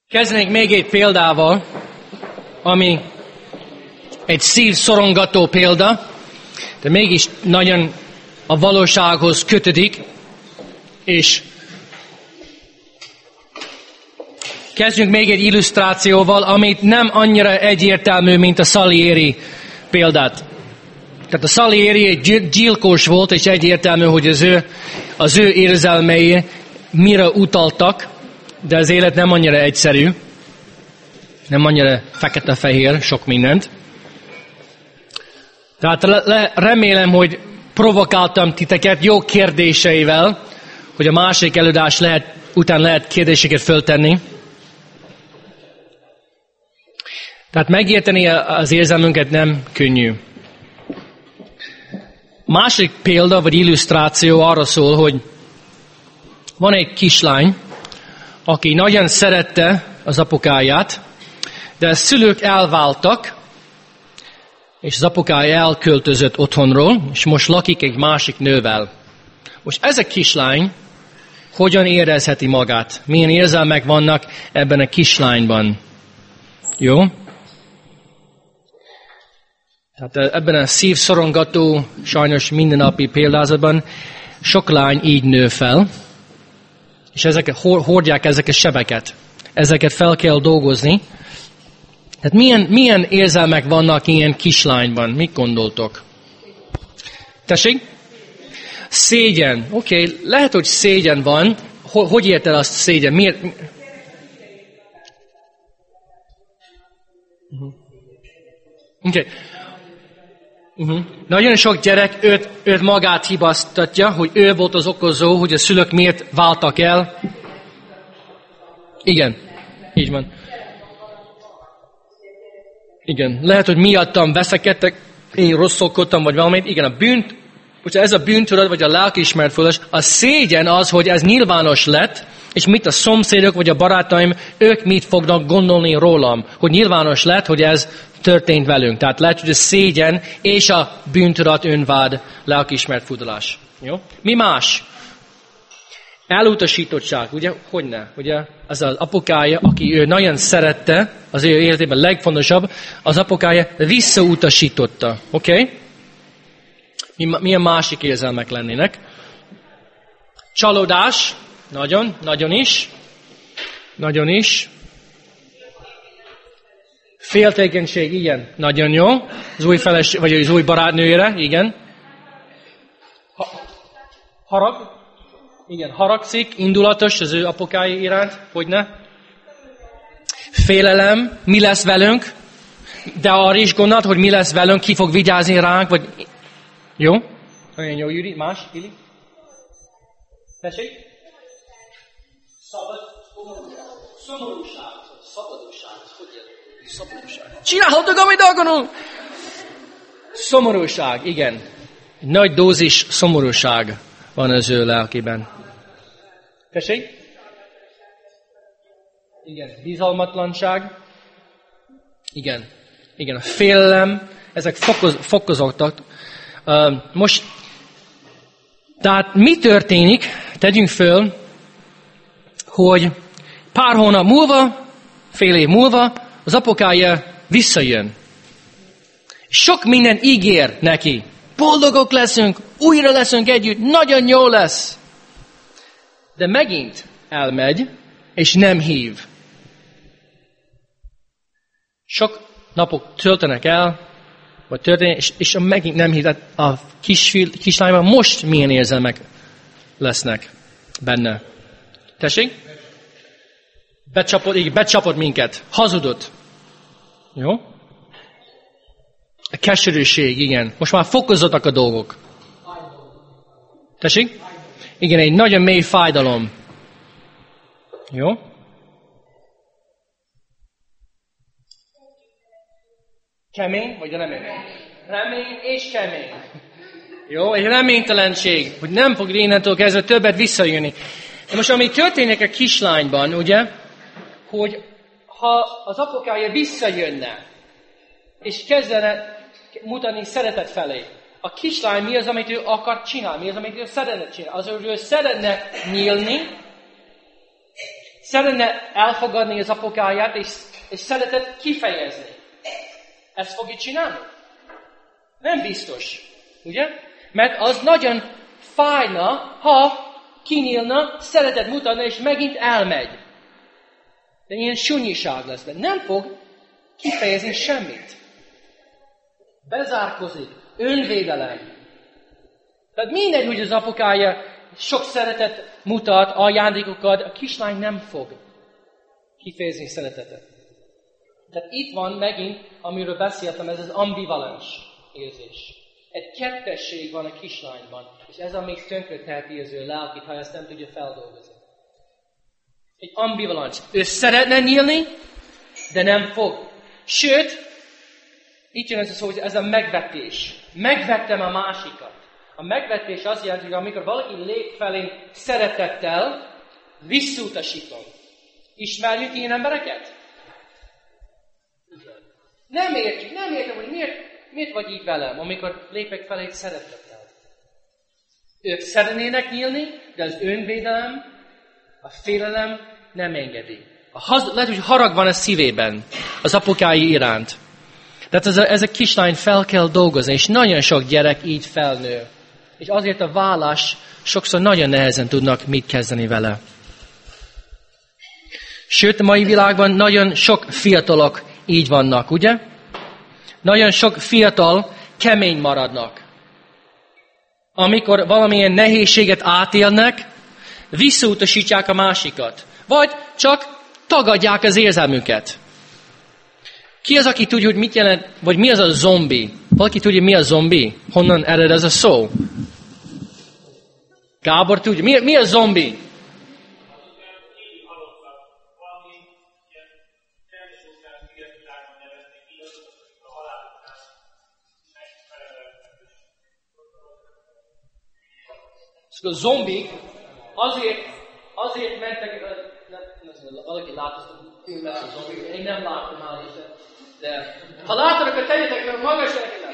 Kezdnék még egy példával, ami egy szívszorongató példa, de mégis nagyon a valósághoz kötődik, és kezdjünk még egy illusztrációval, amit nem annyira egyértelmű, mint a Salieri példát. Tehát a Salieri egy gyilkos volt, és egyértelmű, hogy az ő érzelmei mire utaltak, de az élet nem annyira egyszerű, nem annyira fekete-fehér, sok mindent. Tehát remélem, hogy provokáltam titeket jó kérdéseivel, hogy a másik előadás után lehet kérdéseket föltenni. Tehát megérteni az érzelmünket nem könnyű. Másik példa, vagy illusztráció arra szól, hogy van egy kislány, aki nagyon szerette az apukáját, de a szülők elváltak, és az apukája elköltözött otthonról, és most lakik egy másik nővel. Most ez a kislány hogyan érezheti magát? Milyen érzelmek vannak ebben a kislányban? Jó? Tehát ebben a szívszorongató, sajnos mindennapi példázatban sok lány így nő fel, és ezeket hordják ezeket a sebeket. Ezeket fel kell dolgozni. Tehát milyen érzelmek vannak ilyen kislányban? Mit gondoltok? Tessék? Szégyen. Oké, lehet, hogy szégyen van. Hogy érted azt szégyen? Miért? Oké. Nagyon sok gyerek őt magát hibáztatja, hogy ő volt az okozó, hogy a szülők miért váltak el. Igen, így van. Igen, lehet, hogy miattam veszekedtek, én rosszolkodtam, vagy valamit. Igen, a bűnt, hogyha ez a bűntudat, vagy a lelkiismeretfordulás, a szégyen az, hogy ez nyilvános lett, és mit a szomszédok, vagy a barátaim, ők mit fognak gondolni rólam, hogy nyilvános lett, hogy ez történt velünk. Tehát lehet, hogy a szégyen és a bűntudat, önvád, lelkiismeretfordulás. Jó? Mi más? Elutasítottság, ugye? Hogyne? Ugye? Az az apukája, aki ő nagyon szerette, az ő életében legfontosabb, az apukája visszautasította. Oké? Milyen másik érzelmek lennének? Csalódás, nagyon is. Féltékenység, igen, nagyon jó. Az új feleség, vagy az új barátnőjére, igen. Harag, igen, haragszik, indulatos az ő apukája iránt, hogyne. Félelem, mi lesz velünk, de arra is gondolt, hogy mi lesz velünk, ki fog vigyázni ránk, vagy... Jó? Nagyon jó, Júri, más, Ili? Tessék? Szomorúság. Szabadság. Csinálhatok, amit akarunk! Szomorúság, igen. Nagy dózis szomorúság van az ő lelkében. Tessék? Igen. Bizalmatlanság. Igen. A félelem. Ezek fokozottak. Most, tehát mi történik? Tegyünk föl, hogy pár hónap múlva, fél év múlva, az apukája visszajön. Sok minden ígér neki. Boldogok leszünk, újra leszünk együtt, nagyon jó lesz. De megint elmegy, és nem hív. Sok napok töltenek el, vagy történik, és megint nem hív. A kislányban most milyen érzelmek lesznek benne. Tessék? Becsapott minket. Hazudott. Jó? A keserűség, igen. Most már fokozottak a dolgok. Tessék? Igen, egy nagyon mély fájdalom. Jó? Kemény, vagy remény? Remény és kemény. Jó, egy reménytelenség, hogy nem fog innentől kezdve többet visszajönni. De most ami történik a kislányban, ugye, hogy ha az apukája visszajönne, és kezdene mutatni szeretet felé, a kislány mi az, amit ő akar csinálni, mi az, amit ő szeretne csinálni. Az, hogy ő szeretne nyílni, szeretne elfogadni az apukáját, és szeretet kifejezni. Ezt fogja csinálni? Nem biztos. Ugye? Mert az nagyon fájna, ha kinyílna, szeretet mutatna, és megint elmegy. De ilyen sunyiság lesz. De nem fog kifejezni semmit. Bezárkozik. Önvédelem. Tehát mindegy, hogy az apukája sok szeretet mutat, ajándékokat, a kislány nem fog kifejezni szeretetet. Tehát itt van megint, amiről beszéltem, ez az ambivalens érzés. Egy kettesség van a kislányban, és ez még tönkre teheti az ő lelkét, ha ezt nem tudja feldolgozni. Egy ambivalens. Ő szeretne nyílni, de nem fog. Sőt, itt jön ez a szó, hogy ez a megvetés. Megvettem a másikat. A megvetés azt jelenti, hogy amikor valaki lép felé szeretettel, visszautasítom. Ismerjük ilyen embereket? Nem értem, hogy miért vagy így velem, amikor lépek felé szeretettel. Ők szeretnének nyílni, de az önvédelem, a félelem nem engedi. Lehet, hogy harag van a szívében az apukái iránt. Tehát ez a kislány fel kell dolgozni, és nagyon sok gyerek így felnő. És azért a vállás sokszor nagyon nehezen tudnak mit kezdeni vele. Sőt, a mai világban nagyon sok fiatalok így vannak, ugye? Nagyon sok fiatal kemény maradnak. Amikor valamilyen nehézséget átélnek, visszautasítják a másikat. Vagy csak tagadják az érzelmüket. Ki az, aki tudja, hogy mit jelent, vagy mi az a zombi? Valaki tudja, mi a zombi? Honnan ered ez a szó? Gábor tudja. Mi a zombi? A zombik azért mentek, valaki látott a filmet, a zombik, én nem láttam már is, de ha látod, akkor tegyetek meg magas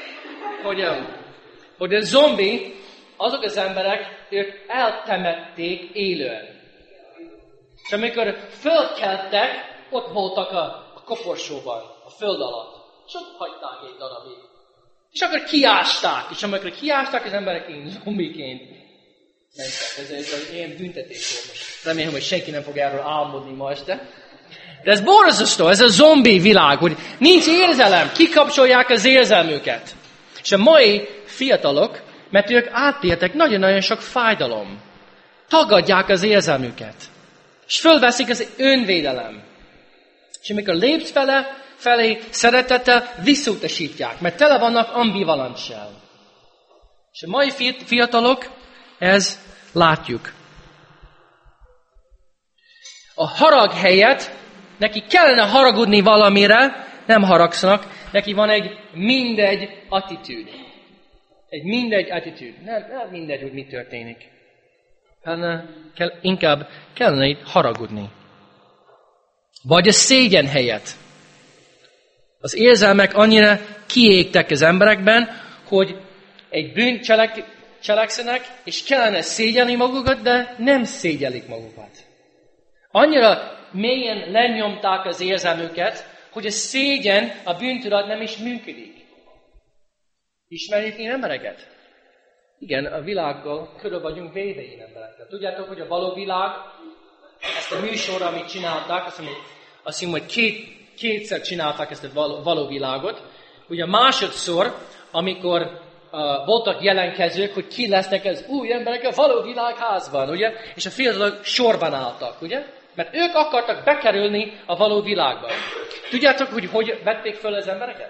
hogy a zombi, azok az emberek, ők eltemették élően. És amikor fölkeltek, ott voltak a koporsóban, a föld alatt. És ott hagyták egy darabig. És akkor kiásták. És amikor kiásták, az emberek én zombiként mentek. Ez ilyen büntetés volt most. Remélem, hogy senki nem fog erről álmodni ma este. De ez borzasztó, ez a zombi világ, hogy nincs érzelem, kikapcsolják az érzelmüket. És a mai fiatalok, mert ők átéltek nagyon-nagyon sok fájdalom. Tagadják az érzelmüket. És fölveszik az önvédelem. És amikor lépsz felé szeretettel, visszautasítják, mert tele vannak ambivalenssel. És a mai fiatalok, ez látjuk. A harag helyett, neki kellene haragudni valamire, nem haragszanak, neki van egy mindegy attitűd. Egy mindegy attitűd. Nem mindegy, hogy mi történik. Inkább kellene itt haragudni. Vagy a szégyen helyett. Az érzelmek annyira kiégtek az emberekben, hogy egy bűnt cselekszenek, és kellene szégyelni magukat, de nem szégyelik magukat. Annyira mélyen lenyomták az érzelmüket, hogy a szégyen, a bűntudat nem is működik. Ismerjük ilyen embereket? Igen, a világgal körül vagyunk véve ilyen emberekkel. Tudjátok, hogy a való világ, ezt a műsorra, amit csinálták, azt hiszem, hogy kétszer csinálták ezt a való világot. Ugye másodszor, amikor voltak jelenkezők, hogy ki lesznek az új emberek a való világházban, ugye? És a fiatalok sorban álltak, ugye? Mert ők akartak bekerülni a való világba. Tudjátok, hogy vették föl az embereket?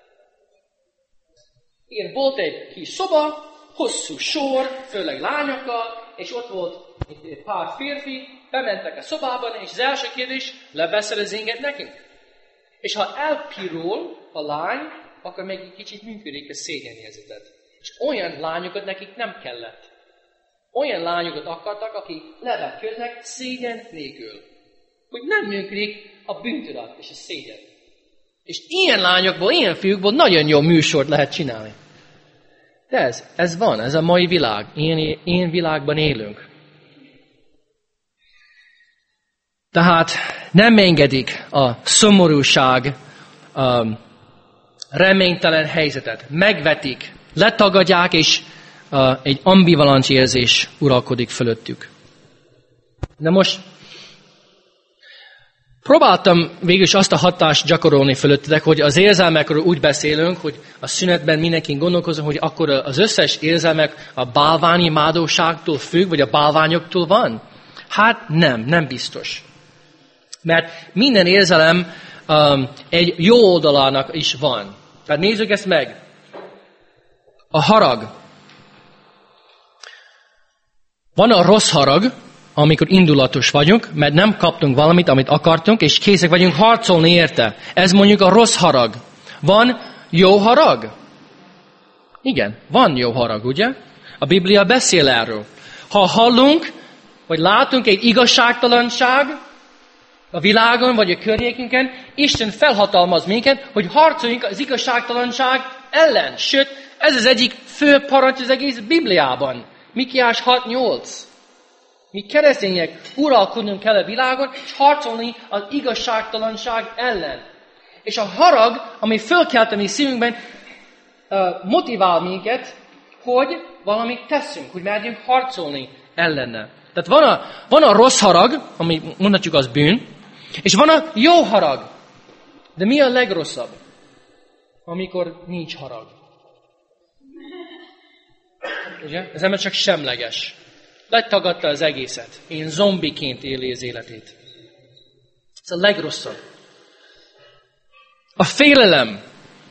Igen, volt egy kis szoba, hosszú sor, főleg lányokkal, és ott volt egy pár férfi, bementek a szobában, és az első kérdés, leveszel az inget nekünk? És ha elpirul a lány, akkor még egy kicsit működik a szégyenérzetet. És olyan lányokat nekik nem kellett. Olyan lányokat akartak, akik levetköznek szégyen nélkül. Hogy nem működik a bűntudat és a szégyen. És ilyen lányokból, ilyen fiúkból nagyon jó műsort lehet csinálni. De ez van, ez a mai világ. Ilyen világban élünk. Tehát nem engedik a szomorúság, reménytelen helyzetet. Megvetik, letagadják, és egy ambivalens érzés uralkodik fölöttük. De most próbáltam végül is azt a hatást gyakorolni fölöttetek, hogy az érzelmekről úgy beszélünk, hogy a szünetben mindenki gondolkozom, hogy akkor az összes érzelmek a bálványi imádóságtól függ, vagy a bálványoktól van? Hát nem biztos. Mert minden érzelem egy jó oldalának is van. Tehát nézzük ezt meg. A harag. Van a rossz harag, amikor indulatos vagyunk, mert nem kaptunk valamit, amit akartunk, és készek vagyunk harcolni érte. Ez mondjuk a rossz harag. Van jó harag? Igen, van jó harag, ugye? A Biblia beszél erről. Ha hallunk, vagy látunk egy igazságtalanság a világon, vagy a környékünkön, Isten felhatalmaz minket, hogy harcoljunk az igazságtalanság ellen. Sőt, ez az egyik fő parancs az egész Bibliában. Mikiás 6:8. Mi keresztények uralkodnunk kell a világon, és harcolni az igazságtalanság ellen. És a harag, ami fölkelt a mi szívünkben, motivál minket, hogy valamit teszünk, hogy merjünk harcolni ellene. Tehát van a rossz harag, ami mondhatjuk az bűn, és van a jó harag. De mi a legrosszabb? Amikor nincs harag. Ugye? Ez ember csak semleges. Letagadta az egészet. Én zombiként éli az életét. Ez a legrosszabb. A félelem.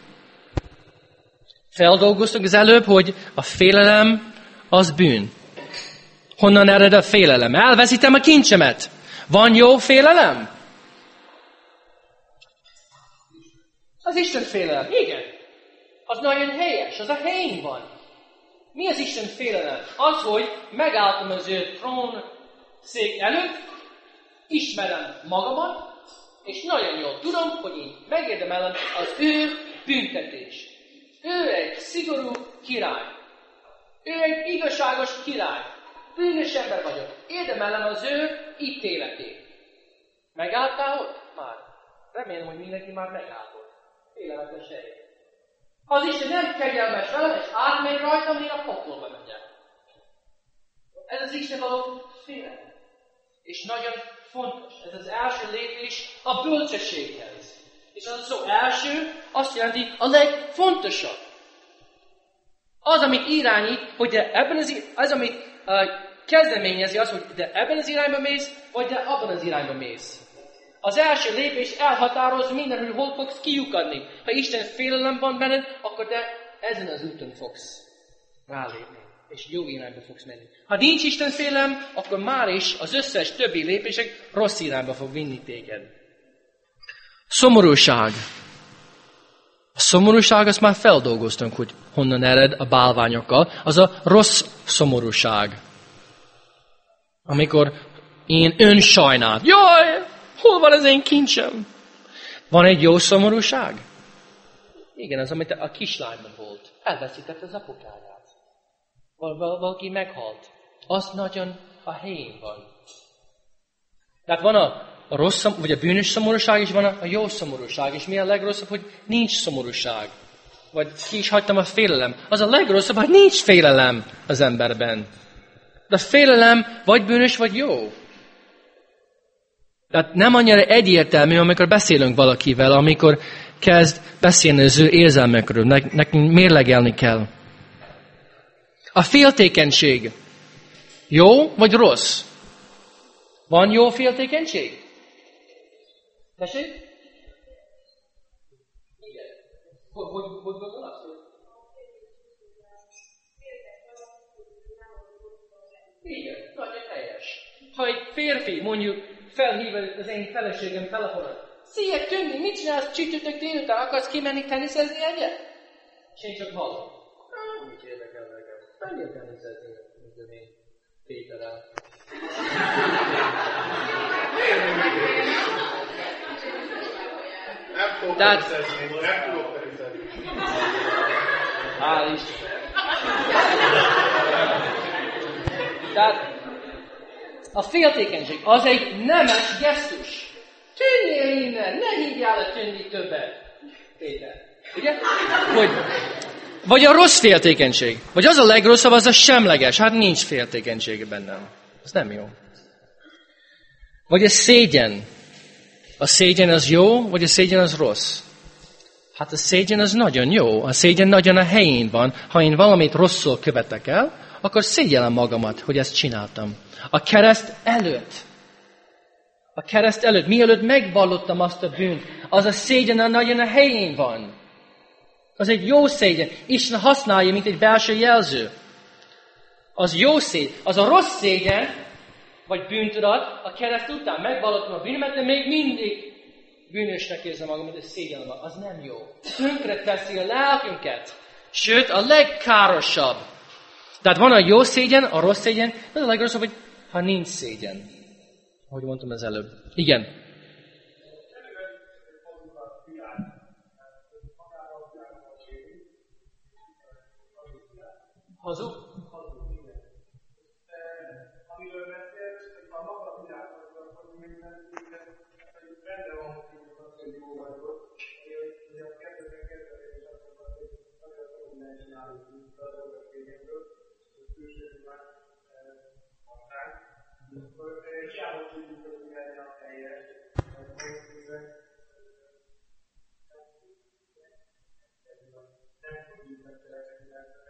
Feldolgoztuk az előbb, hogy a félelem az bűn. Honnan ered a félelem? Elveszítem a kincsemet. Van jó félelem? Az Isten félelem. Igen. Az nagyon helyes. Az a helyén van. Mi az Isten félelem? Az, hogy megálltam az ő trón szék előtt, ismerem magamat, és nagyon jól tudom, hogy én megérdemelem az ő büntetést. Ő egy szigorú király. Ő egy igazságos király. Bűnös ember vagyok. Érdemelem az ő ítéletét. Megálltál ott? Már. Remélem, hogy mindenki már megállt ott. Félelmetes hely. Ha az Isten nem kegyelmes velem, és átmegy rajtam, én a pokolba megyek. Ez az Isten való félelem. És nagyon fontos. Ez az első lépés a bölcsességhez. És az a szó első azt jelenti a legfontosabb. Az, amit irányít, hogy de ebben az amit kezdeményezi az, hogy de ebben az irányba mész, vagy de abban az irányba mész. Az első lépés elhatároz mindenről, hol fogsz kiukadni. Ha Isten félelem van benned, akkor te ezen az úton fogsz rálépni. És jó irányba fogsz menni. Ha nincs Isten félelem, akkor már is az összes többi lépések rossz irányba fog vinni téged. Szomorúság. A szomorúság, azt már feldolgoztunk, hogy honnan ered a bálványokkal. Az a rossz szomorúság. Amikor én önsajnát. Jaj, hol van az én kincsem? Van egy jó szomorúság? Igen, az, amit a kislányban volt. Elveszítette az apukáját. Valaki meghalt. Az nagyon a helyén van. Tehát van a rossz, vagy a bűnös szomorúság, és van a jó szomorúság. És mi a legrosszabb, hogy nincs szomorúság. Vagy ki is hagytam a félelem. Az a legrosszabb, hogy nincs félelem az emberben. De a félelem vagy bűnös, vagy jó. Tehát nem annyira egyértelmű, amikor beszélünk valakivel, amikor kezd beszélni az ő érzelmekről. Nekünk mérlegelni kell. A féltékenység jó vagy rossz? Van jó féltékenység? Tessék? Igen. Hogy gondolsz? Igen, nagyon helyes. Ha egy férfi mondjuk felhív az én feleségem telefonon. Szia, Tündi, mit csinálsz csütörtök délután? Akarsz kimenni teniszezni egyet? És én csak hallom. Mit érdekel nekem? Menjél teniszezni, mint az én Péterrel. Nem tudok teniszezni. Hál' Isten. Tehát A féltékenység az egy nemes gesztus. Tűnjél innen, ne hívjál a tűnni többet. Péter. Ugye? Vagy a rossz féltékenység. Vagy az a legrosszabb, az a semleges. Hát nincs féltékenység bennem. Ez nem jó. Vagy a szégyen. A szégyen az jó, vagy a szégyen az rossz? Hát a szégyen az nagyon jó. A szégyen nagyon a helyén van. Ha én valamit rosszul követek el, akkor szégyellem magamat, hogy ezt csináltam. A kereszt előtt, mielőtt megvallottam azt a bűnt, az a szégyen nagyon a helyén van. Az egy jó szégyen. Isten használja, mint egy belső jelző. Az jó szégyen. Az a rossz szégyen, vagy bűntudat, a kereszt után megvallottam a bűnömet, de még mindig bűnösnek érzem magamat, és szégyellem magam. Az nem jó. Tönkre teszi a lelkünket. Sőt, a legkárosabb. Tehát van a jó szégyen, a rossz szégyen, az a legrosszabb, hogy ha nincs szégyen. Ahogy mondtam az előbb. Igen. Hazug? Amiről beszélsz, hogy a maga a világban, hogy minden benne van, hogy jó vagyok, hogy a kezdetben kezdetben azt mondta, hogy nagyon sok minden csinálunk, a dolgok végéből, hogy külsős már határ, akkor hiába tudjuk, hogy lenni a teljes, nem tudjuk megfelelni,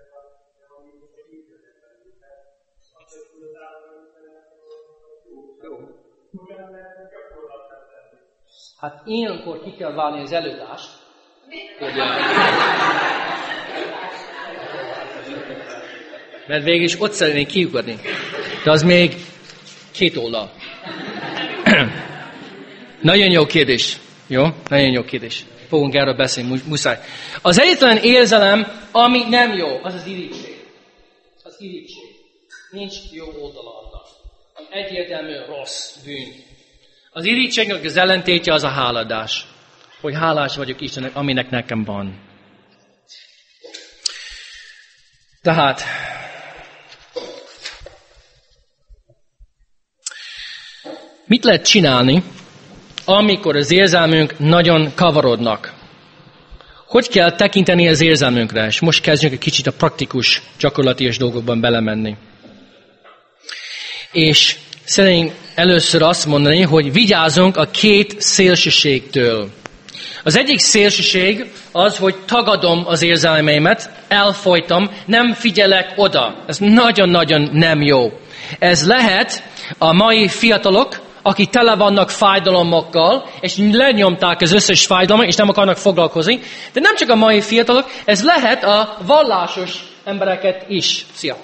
Hát ilyenkor ki kell válni az előadást, hogy mert végül is ott szeretnék kiukadni. De az még 2 oldal. Nagyon jó kérdés. Jó? Nagyon jó kérdés. Fogunk erről beszélni, muszáj. Az egyetlen érzelem, ami nem jó, az az irigység. Az irigység. Nincs jó oldala annak. Egyértelmű rossz bűn. Az irítségnek az ellentétje az a háladás. Hogy hálás vagyok Istennek, aminek nekem van. Tehát, mit lehet csinálni, amikor az érzelmünk nagyon kavarodnak? Hogy kell tekinteni az érzelmünkre? És most kezdjünk egy kicsit a praktikus, gyakorlatias dolgokban belemenni. És szeretnénk először azt mondani, hogy vigyázzunk a 2 szélsőségtől. Az egyik szélsőség az, hogy tagadom az érzelmeimet, elfojtom, nem figyelek oda. Ez nagyon-nagyon nem jó. Ez lehet a mai fiatalok, akik tele vannak fájdalomokkal, és lenyomták az összes fájdalmat, és nem akarnak foglalkozni. De nem csak a mai fiatalok, ez lehet a vallásos embereket is. Szia!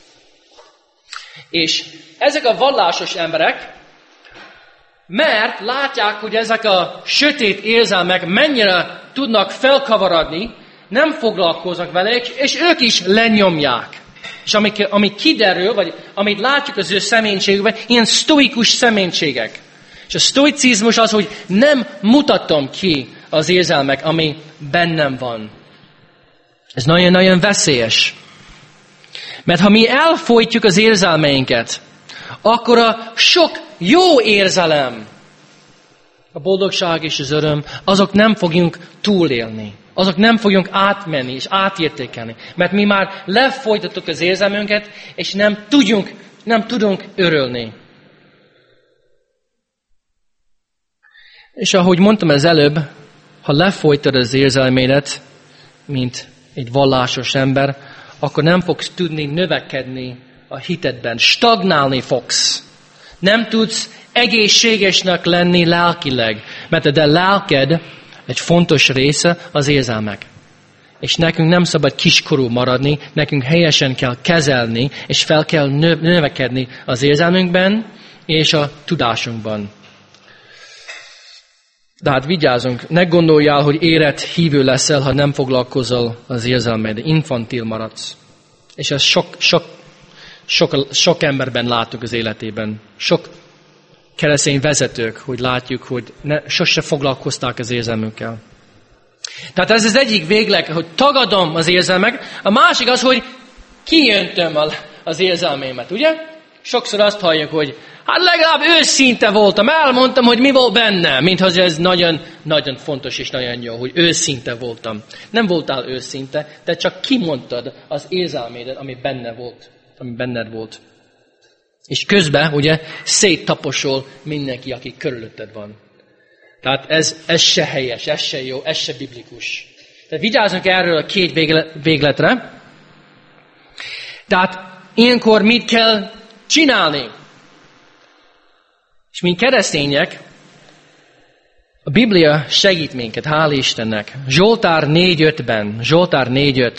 És ezek a vallásos emberek, mert látják, hogy ezek a sötét érzelmek mennyire tudnak felkavarodni, nem foglalkoznak vele, és ők is lenyomják. És ami kiderül, vagy amit látjuk az ő személyiségükben, ilyen sztoikus személyiségek. És a sztoicizmus az, hogy nem mutatom ki az érzelmek, ami bennem van. Ez nagyon-nagyon veszélyes. Mert ha mi elfojtjuk az érzelmeinket, akkor a sok jó érzelem, a boldogság és az öröm, azok nem fogjunk túlélni. Azok nem fogjunk átmenni és átértékelni. Mert mi már lefolytattuk az érzelmünket, és nem tudunk örülni. És ahogy mondtam az előbb, ha lefolytad az érzelmédet, mint egy vallásos ember, akkor nem fogsz tudni növekedni a hitedben. Stagnálni fogsz. Nem tudsz egészségesnek lenni lelkileg. Mert a te lelked egy fontos része az érzelmek. És nekünk nem szabad kiskorú maradni, nekünk helyesen kell kezelni, és fel kell növekedni az érzelmünkben és a tudásunkban. De hát vigyázzunk, ne gondoljál, hogy érett hívő leszel, ha nem foglalkozol az érzelmed. Infantil maradsz. És ezt sok emberben látjuk az életében. Sok keresztény vezetők, hogy látjuk, hogy sose foglalkozták az érzelmükkel. Tehát ez az egyik végleg, hogy tagadom az érzelmek. A másik az, hogy kijöntöm az érzelmémet, ugye? Sokszor azt halljuk, hogy hát legalább őszinte voltam, elmondtam, hogy mi volt bennem, mintha ez nagyon, nagyon fontos és nagyon jó, hogy őszinte voltam. Nem voltál őszinte, de csak kimondtad az érzelmédet, ami benned volt. És közben, ugye, széttaposol mindenki, aki körülötted van. Tehát ez se helyes, ez se jó, ez se biblikus. Tehát vigyázzunk erről a két végletre. Tehát ilyenkor mit kell csinálni? És mint keresztények, a Biblia segít minket, hál' Istennek. Zsoltár 4.5-ben, Zsoltár 4.5.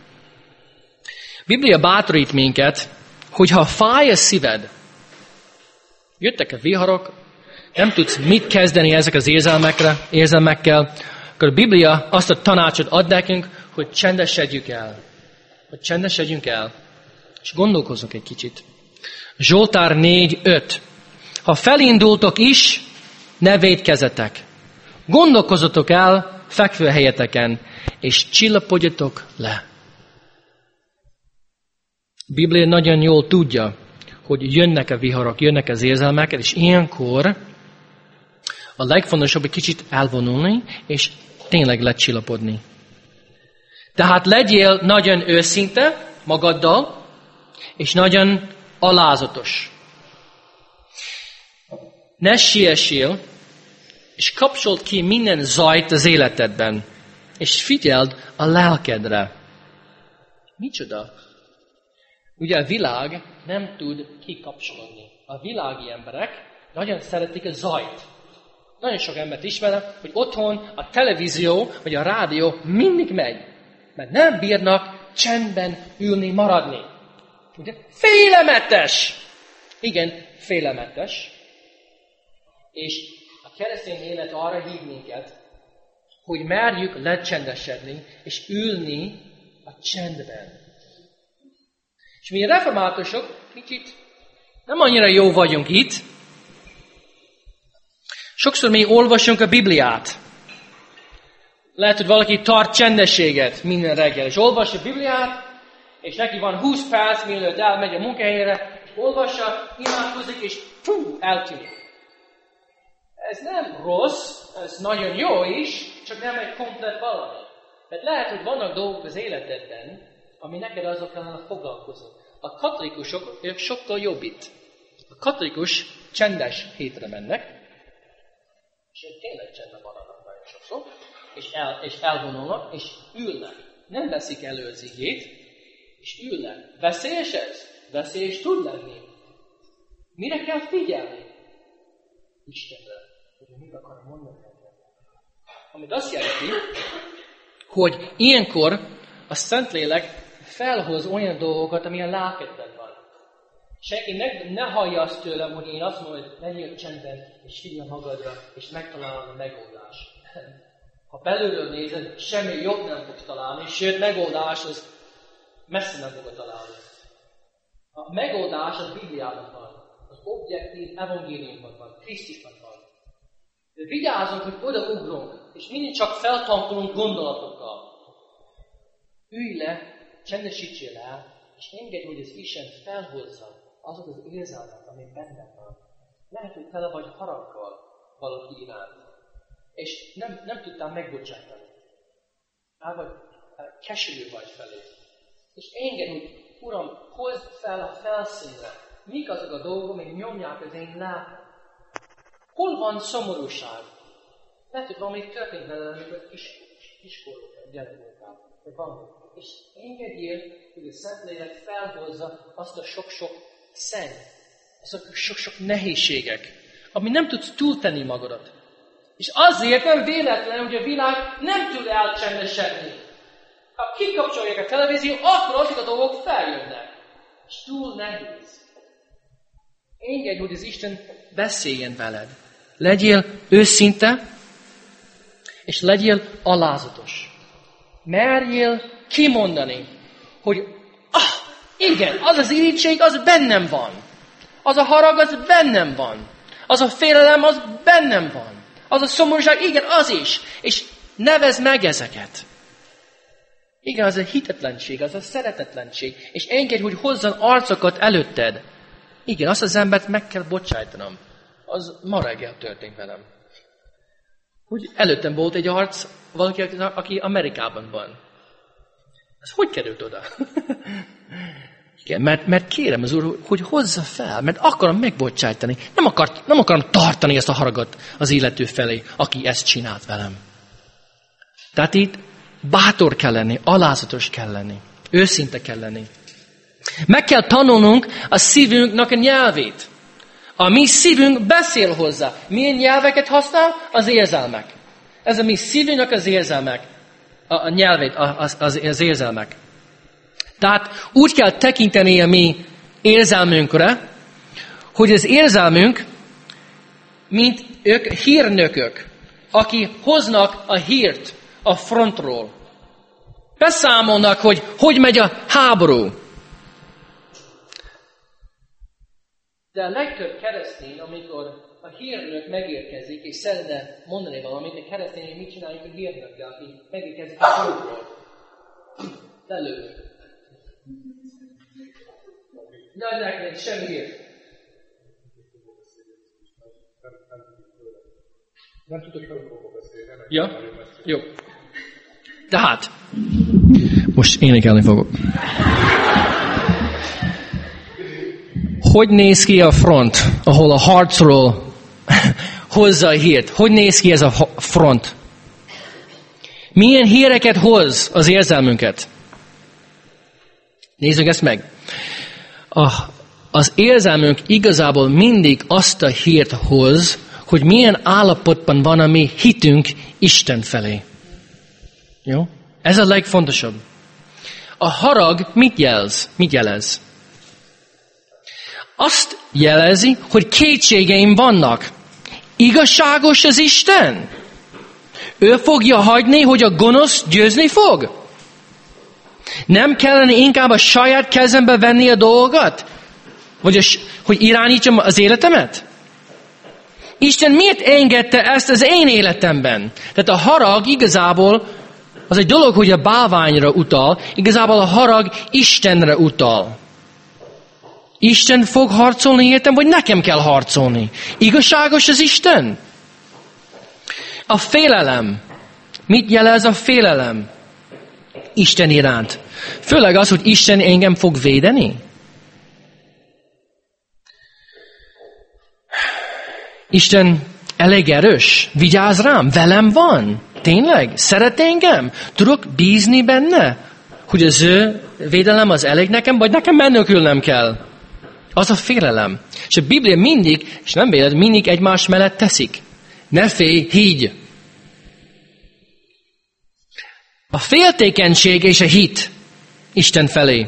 A Biblia bátorít minket, hogyha fáj a szíved, jöttek a viharok, nem tudsz mit kezdeni ezek az érzelmekkel, akkor a Biblia azt a tanácsot ad nekünk, hogy csendesedjünk el. És gondolkozzunk egy kicsit. Zsoltár 4.5. Ha felindultok is, ne vétkezetek. Gondolkozzatok el fekvőhelyeteken, és csillapodjatok le. A Biblia nagyon jól tudja, hogy jönnek a viharok, jönnek az érzelmek, és ilyenkor a legfontosabb egy kicsit elvonulni, és tényleg lecsillapodni. Tehát legyél nagyon őszinte magaddal, és nagyon alázatos. Ne siessél, és kapcsold ki minden zajt az életedben, és figyeld a lelkedre. Micsoda? Ugye a világ nem tud kikapcsolódni. A világi emberek nagyon szeretik a zajt. Nagyon sok embert ismerem, hogy otthon a televízió vagy a rádió mindig megy, mert nem bírnak csendben ülni, maradni. Ugye? Félelmetes! Igen, félelmetes. És a keresztény élet arra hív minket, hogy merjük lecsendesedni és ülni a csendben. És mi reformátusok kicsit nem annyira jó vagyunk itt. Sokszor mi olvasunk a Bibliát. Lehet, hogy valaki tart csendességet minden reggel, és olvassa a Bibliát, és neki van 20 perc, mielőtt elmegy a munkahelyére, és olvassa, imádkozik, és eltűnik. Ez nem rossz, ez nagyon jó is, csak nem egy komplet valami. Mert lehet, hogy vannak dolgok az életedben, ami neked azokkal foglalkoznak. A katolikusok, ők sokkal jobb itt. A katolikus csendes hétre mennek, és ők tényleg csendben maradnak nagyon sokszor, és elvonulnak, és ülnek. Nem veszik elő az igét, és ülnek. Veszélyes ez? Veszélyes tud lenni. Mire kell figyelni? Istenre. Hogy mit akar mondani? Amit azt jelenti, hogy ilyenkor a Szentlélek felhoz olyan dolgokat, ami a lelkedben van. Senki ne hallja azt tőlem, hogy én azt mondom, hogy legyél csendben, és figyelj magadra, és megtalálod a megoldást. Ha belülről nézed, semmi jobb nem fogsz találni, sőt, megoldás az messze nem fogod találni. A megoldás az Bibliában van. Az objektív evangéliumban van, Krisztusban van. De vigyázzunk, hogy odaugrunk, és mindig csak feltankolunk gondolatokkal. Ülj le, csendesítsél el, és engedj, hogy az Isten felhozza azok az érzelmek, ami benne van. Lehet, hogy tele vagy haraggal valaki iránt, és nem tudtál megbocsátani. Vagy keserű vagy felé. És engedj, hogy Uram, hozd fel a felszínre. Mik azok a dolgok, amik nyomják az én lelkem? Hol van szomorúság? Lehet, hogy valami történt veled, amikor kiskorútál, gyerek voltál, vagy valami. És engedjél, hogy a Szentlélek felhozza azt a sok-sok szenny, azok a sok-sok nehézségek, ami nem tudsz túltenni magadat. És azért nem véletlen, hogy a világ nem tud elcsendesedni. Ha kikapcsolják a televízió, akkor azok a dolgok feljönnek. És túl nehéz. Engedj, hogy az Isten beszéljen veled. Legyél őszinte, és legyél alázatos. Merjél kimondani, hogy igen, az az irigység, az bennem van. Az a harag, az bennem van. Az a félelem, az bennem van. Az a szomorúság, igen, az is. És nevezd meg ezeket. Igen, az a hitetlenség, az a szeretetlenség. És engedj, hogy hozzon arcokat előtted. Igen, azt az embert meg kell bocsájtanom. Az ma reggel történt velem. Hogy előttem volt egy arc, valaki, aki Amerikában van. Ez hogy került oda? Igen, mert kérem az Úr, hogy hozza fel, mert akarom megbocsájtani. Nem akarom tartani ezt a haragot az illető felé, aki ezt csinált velem. Tehát itt bátor kell lenni, alázatos kell lenni, őszinte kell lenni. Meg kell tanulnunk a szívünknek a nyelvét. A mi szívünk beszél hozzá. Milyen nyelveket használ? Az érzelmek. Ez a mi szívünknek az érzelmek. A nyelvét, az érzelmek. Tehát úgy kell tekinteni a mi érzelmünkre, hogy az érzelmünk, mint ők hírnökök, aki hoznak a hírt a frontról. Beszámolnak, hogy megy a háború. De a legtöbb keresztény, amikor a hírnök megérkezik, és szeretne mondani valamit, a keresztény, mit csináljuk a hírnökkel, aki megérkezik a frontról? Lelőtt. Nekem semmi hír. Nem tudok felokokba beszélni. Ja? Jó. Tehát, most énekelni fogok. Hogy néz ki a front, ahol a harcról hozza a hírt? Hogy néz ki ez a front? Milyen híreket hoz az érzelmünket? Nézzük ezt meg. Az érzelmünk igazából mindig azt a hírt hoz, hogy milyen állapotban van a mi hitünk Isten felé. Jó? Ez a legfontosabb. A harag mit jelez? Azt jelezi, hogy kétségeim vannak. Igazságos az Isten? Ő fogja hagyni, hogy a gonosz győzni fog? Nem kellene inkább a saját kezembe venni a dolgot? Vagy hogy irányítsam az életemet? Isten miért engedte ezt az én életemben? Tehát a harag igazából az egy dolog, hogy a bálványra utal, igazából a harag Istenre utal. Isten fog harcolni értem, vagy nekem kell harcolni? Igazságos az Isten? A félelem. Mit jelez a félelem Isten iránt? Főleg az, hogy Isten engem fog védeni. Isten elég erős, vigyáz rám, velem van. Tényleg? Szeret engem? Tudok bízni benne? Hogy az ő védelem az elég nekem, vagy nekem menekülnem kell? Az a félelem. És a Biblia mindig, és nem véletlen, mindig egymás mellett teszik. Ne félj, higgy. A féltékenység és a hit Isten felé.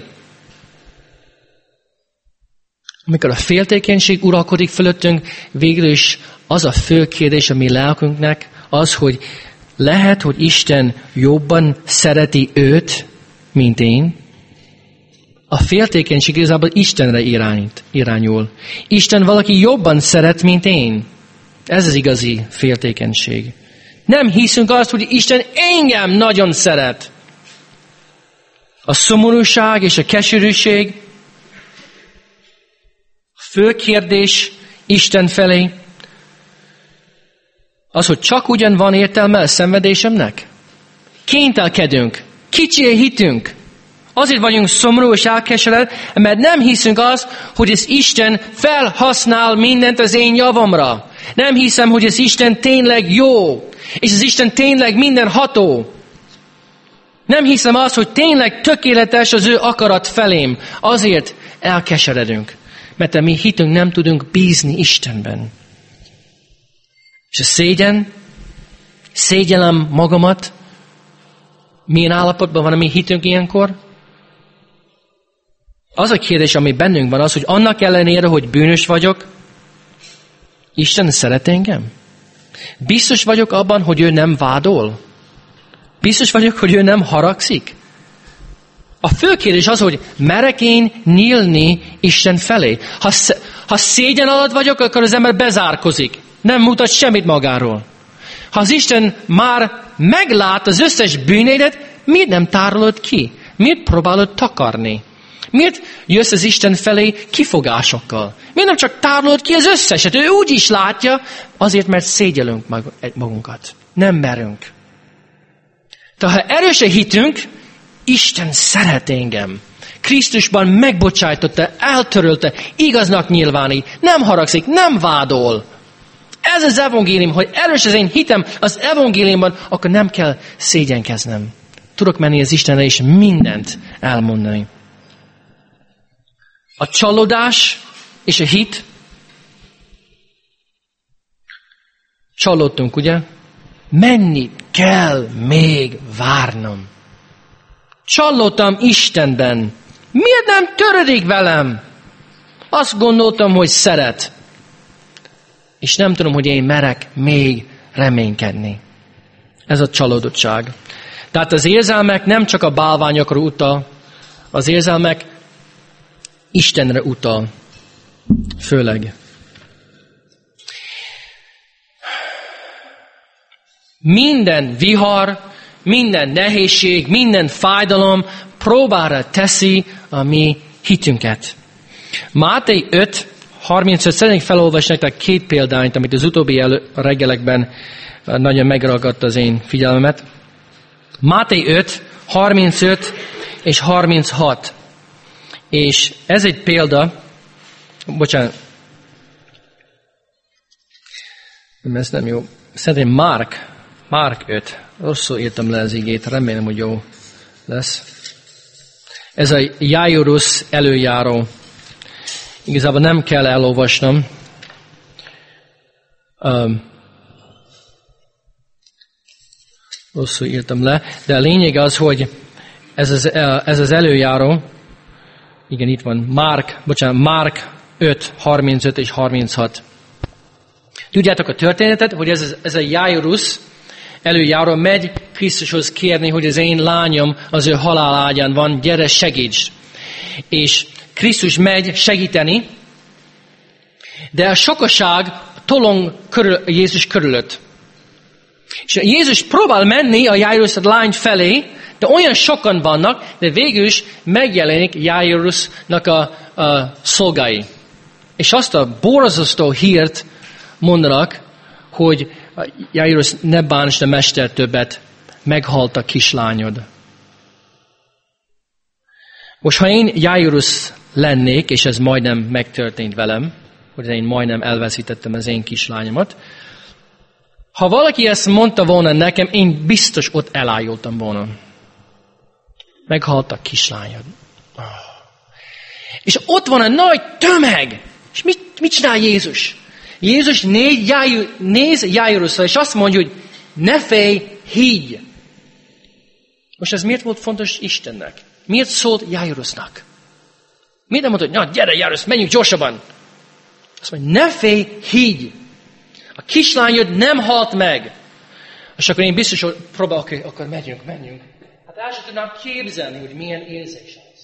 Amikor a féltékenység uralkodik fölöttünk, végül is az a fő kérdés a mi lelkünknek, az, hogy lehet, hogy Isten jobban szereti őt, mint én. A féltékenység igazából Istenre irányul. Isten valaki jobban szeret, mint én. Ez az igazi féltékenység. Nem hiszünk azt, hogy Isten engem nagyon szeret. A szomorúság és a keserűség fő kérdés Isten felé az, hogy csak ugyan van értelme a szenvedésemnek. Kénytelkedünk, kicsi a hitünk. Azért vagyunk szomorú és elkeseredett, mert nem hiszünk azt, hogy az Isten felhasznál mindent az én javamra. Nem hiszem, hogy az Isten tényleg jó, és az Isten tényleg mindenható. Nem hiszem azt, hogy tényleg tökéletes az ő akarat felém. Azért elkeseredünk, mert a mi hitünk nem tudunk bízni Istenben. És a szégyellem magamat, milyen állapotban van a mi hitünk ilyenkor? Az a kérdés, ami bennünk van, az, hogy annak ellenére, hogy bűnös vagyok, Isten szeret engem? Biztos vagyok abban, hogy ő nem vádol? Biztos vagyok, hogy ő nem haragszik? A fő kérdés az, hogy merek én nyílni Isten felé. Ha szégyen alatt vagyok, akkor az ember bezárkozik. Nem mutat semmit magáról. Ha az Isten már meglát az összes bűnédet, miért nem tárolod ki? Miért próbálod takarni? Miért jössz az Isten felé kifogásokkal? Miért nem csak tárolod ki az összeset? Ő úgy is látja, azért, mert szégyelünk magunkat. Nem merünk. Tehát ha erős a hitünk, Isten szeret engem. Krisztusban megbocsájtotta, eltörölte, igaznak nyilvánít, nem haragszik, nem vádol. Ez az evangélium, hogy erős az én hitem az evangéliumban, akkor nem kell szégyenkeznem. Tudok menni az Istenre és mindent elmondani. A csalódás és a hit. Csalódtunk, ugye? Mennyit kell még várnom? Csalódtam Istenben. Miért nem törődik velem? Azt gondoltam, hogy szeret. És nem tudom, hogy én merek még reménykedni. Ez a csalódottság. Tehát az érzelmek nem csak a bálványokra utal, az érzelmek Istenre utal. Főleg. Minden vihar, minden nehézség, minden fájdalom próbára teszi a mi hitünket. Máté 5:35, szeretnék felolvasni nektek 2 példányt, amit az utóbbi reggelekben nagyon megragadt az én figyelmemet. Máté 5:35 és 36. És ez egy példa, bocsánat, ez nem jó. Szerintem Márk 5. Rosszul írtam le az igét, remélem, hogy jó lesz. Ez a Jairus előjáró. Igazából nem kell elolvasnom. Rosszul írtam le. De a lényeg az, hogy ez az előjáró, igen, itt van, Márk 5:35 és 36. Tudjátok a történetet, hogy ez a Jairus előjáró megy Krisztushoz kérni, hogy az én lányom az ő halálágyán van, gyere, segíts. És Krisztus megy segíteni, de a sokaság tolong Jézus körülött. És Jézus próbál menni a Jairus lány felé, de olyan sokan vannak, de végül is megjelenik Jairusnak a szolgái. És azt a borzasztó hírt mondanak, hogy Jairus, ne bántsd a mester többet, meghalt a kislányod. Most, ha én Jairus lennék, és ez majdnem megtörtént velem, hogy én majdnem elveszítettem az én kislányomat, ha valaki ezt mondta volna nekem, én biztos ott elájultam volna. Meghalt a kislányod. És ott van a nagy tömeg. És mit csinál Jézus? Jézus néz Jairusra, és azt mondja, hogy ne félj, higgy. Most ez miért volt fontos Istennek? Miért szólt Jairusnak? Miért nem mondta, hogy na, gyere Jairus, menjünk gyorsabban. Azt mondja, ne félj, higgy. A kislányod nem halt meg. És akkor én biztos, hogy próbálok, akkor megyünk. Hát el sem tudnám képzelni, hogy milyen érzés az.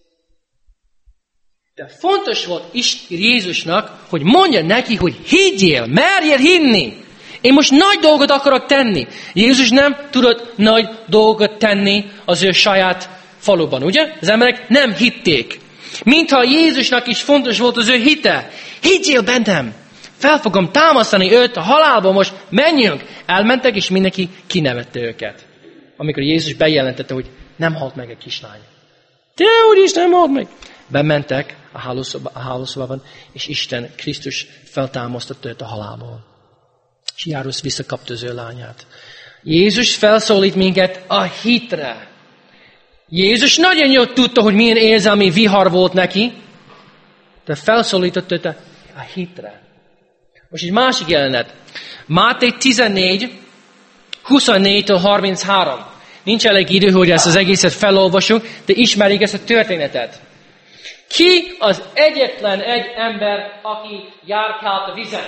De fontos volt Jézusnak, hogy mondja neki, hogy higgyél, merjél hinni. Én most nagy dolgot akarok tenni. Jézus nem tudott nagy dolgot tenni az ő saját faluban, ugye? Az emberek nem hitték. Mintha Jézusnak is fontos volt az ő hite. Higgyél bennem. Fel fogom támasztani őt a halálba, most menjünk. Elmentek, és mindenki kinevette őket. Amikor Jézus bejelentette, hogy nem halt meg a kislány. Te, úgyis nem halt meg. Bementek a hálószobában, és Isten, Krisztus feltámasztotta őt a halálból. És Jairus visszakapta az ő lányát. Jézus felszólít minket a hitre. Jézus nagyon jól tudta, hogy milyen érzelmi vihar volt neki, de felszólította őt a hitre. Most egy másik jelenet. Máté 14, 24-től 33. Nincs elég idő, hogy ezt az egészet felolvassuk, de ismerik ezt a történetet. Ki az egyetlen egy ember, aki járkált a vizen?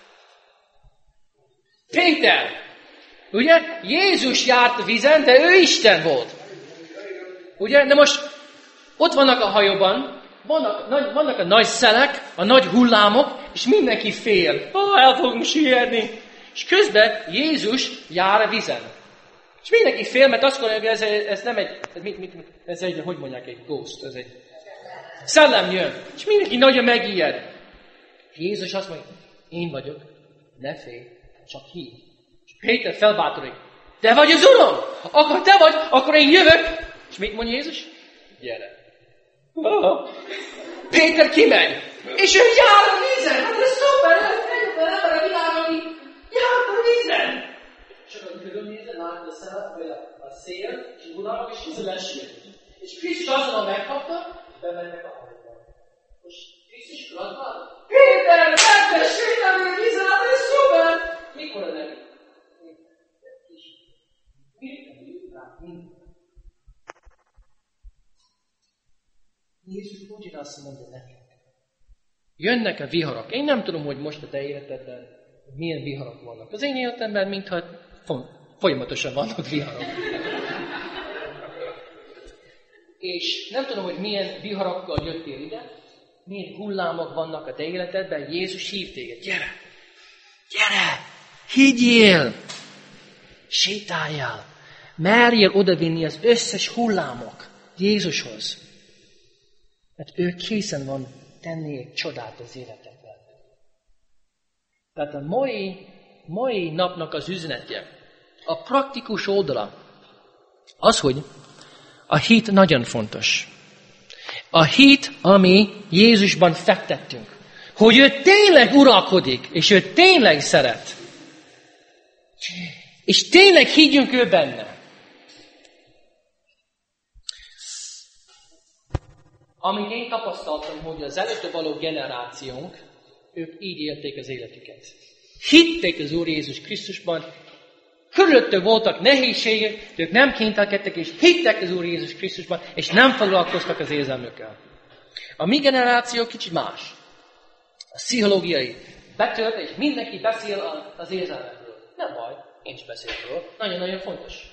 Péter. Ugye? Jézus járt a vizen, de ő Isten volt. Ugye? De most ott vannak a hajóban, vannak a nagy szelek, a nagy hullámok, és mindenki fél. El fogunk sietni. És közben Jézus jár a vizen. És mindenki fél, mert azt gondolja, hogy ez nem egy, hogy mondják, egy ghost, Szellem jön, és mindenki nagyon megijed. Jézus azt mondja, én vagyok, ne félj, csak hív. És Péter felbátorik, te vagy az Uram! Akkor te vagy, akkor én jövök. És mit mondja Jézus? Gyere. Péter kimegy, és ő jár a vízen. Hát ez szuper, ember a világon, jár a vízen. És akkor körülnézve, látod a szállat, vagy a szél, és uram, és ez a leső. És Krisztus azonnal megkapta, és bemennek a hajóba. Most Krisztus gratulál. Péter, megtessél a vízen, hát ez szuper. Mikor a nevű? Jézus ugyanazt mondja nekünk. Jönnek a viharok. Én nem tudom, hogy most a te életedben milyen viharok vannak. Az én életemben mintha folyamatosan vannak viharok. És nem tudom, hogy milyen viharokkal jöttél ide, milyen hullámok vannak a te életedben. Jézus hív téged. Gyere! Gyere! Higgyél! Sétáljál! Merjél odavinni az összes hullámok Jézushoz. Mert ő készen van tenni egy csodát az életedben. Tehát a mai napnak az üzenetje, a praktikus oldala, az, hogy a hit nagyon fontos. A hit, ami Jézusban fektettünk. Hogy ő tényleg uralkodik, és ő tényleg szeret. És tényleg higgyünk ő benne. Amit én tapasztaltam, hogy az előtte való generációnk, ők így élték az életüket. Hitték az Úr Jézus Krisztusban, körülöttük voltak nehézségek, ők nem kénytelkedtek, és hittek az Úr Jézus Krisztusban, és nem foglalkoztak az érzelmükkel. A mi generáció kicsit más. A pszichológiai betört, és mindenki beszél az érzelmekről. Nem baj, én is beszélek róla. Nagyon-nagyon fontos.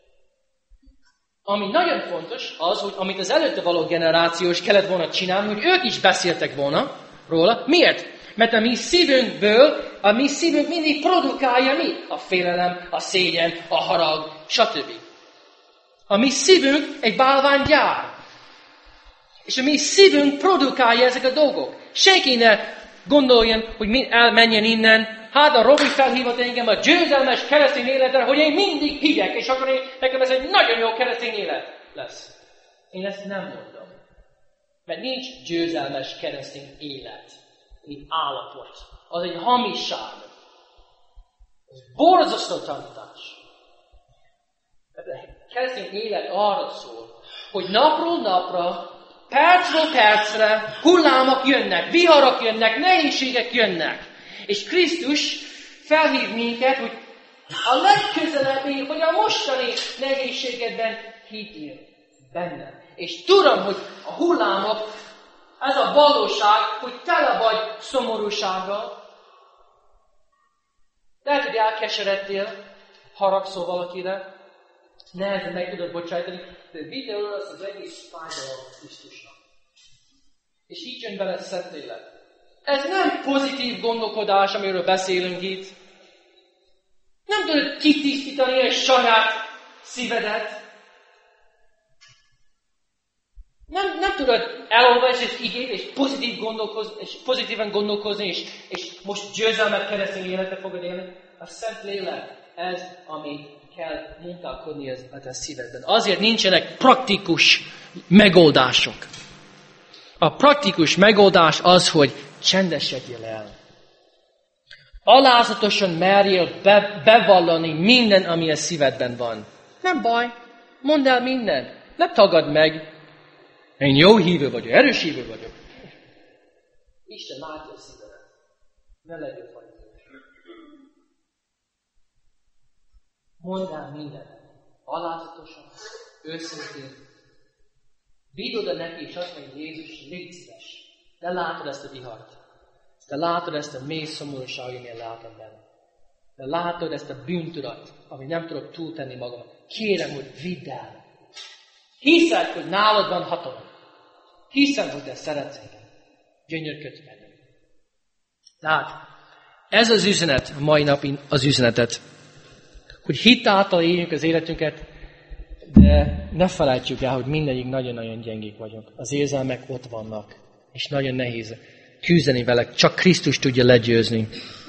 Ami nagyon fontos az, hogy amit az előtte való generáció is kellett volna csinálni, hogy ők is beszéltek volna róla. Miért? Mert a mi szívünk mindig produkálja mi? A félelem, a szégyen, a harag, stb. A mi szívünk egy bálványgyár. És a mi szívünk produkálja ezek a dolgok. Senki ne gondoljon, hogy elmenjen innen. Hát a Robi felhívott engem a győzelmes keresztény életre, hogy én mindig higgyek, és akkor nekem ez egy nagyon jó keresztény élet lesz. Én ezt nem mondom. Mert nincs győzelmes keresztény élet, mint állapot. Az egy hamiság. Ez borzasztó tanítás. A keresztény élet arra szól, hogy napról napra, percről percre hullámok jönnek, viharok jönnek, nehézségek jönnek. És Krisztus felhív minket, hogy a legközelebbi, hogy a mostani nehézségedben higgyél benne. És tudom, hogy a hullámok, ez a valóság, hogy tele vagy szomorúsággal. Lehet, hogy elkeseredtél, haragszol valakire, nehezen meg tudod bocsájtani, de vidd el azt az egész fájdalom Krisztusnak. És így jön bele Szent Lélek. Ez nem pozitív gondolkodás, amiről beszélünk itt. Nem tudod kitisztítani a saját szívedet. Nem tudod elolvasni az igét, és pozitívan gondolkozni, és most győzelmet keresztény életet fogod élni. A Szent Lélek, ez, amit kell munkálkodni a te szívedben. Azért nincsenek praktikus megoldások. A praktikus megoldás az, hogy csendesedjél el. Alázatosan merjél bevallani minden, ami a szívedben van. Nem baj, mondd el mindent. Ne tagadd meg. Én jó hívő vagyok, erős hívő vagyok. Isten látja a szívedet. Ne legyél farizós. Mondd el mindent. Alázatosan, őszintén. Vidd oda neki, és azt mondja, Jézus, légy szíves. De látod ezt a vihart. De látod ezt a mély szomorúságot, amilyen látom benne. De látod ezt a bűntudat, amit nem tudok túltenni magam. Kérem, hogy vidd el. Hiszed, hogy nálad van hatalom. Hiszem, hogy te szeretsz engem. Gyönyörködj benne. Tehát ez az üzenet, a mai napin az üzenetet, hogy hit által éljünk az életünket, De ne felejtsük el, hogy mindegyik nagyon-nagyon gyengék vagyunk. Az érzelmek ott vannak, és nagyon nehéz küzdeni vele, csak Krisztus tudja legyőzni.